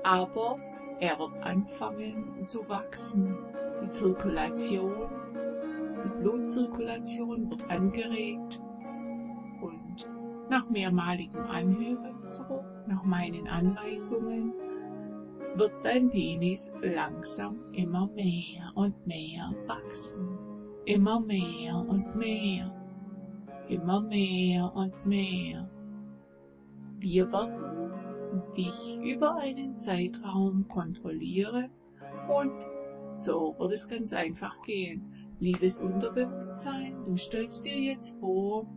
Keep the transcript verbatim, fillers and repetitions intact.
Aber er wird anfangen zu wachsen. Die Zirkulation, die Blutzirkulation wird angeregt und nach mehrmaligem Anhören, so nach meinen Anweisungen, wird dein Penis langsam immer mehr und mehr wachsen. Immer mehr und mehr. Immer mehr und mehr. Wir werden dich über einen Zeitraum kontrollieren und so wird es ganz einfach gehen. Liebes Unterbewusstsein, du stellst dir jetzt vor,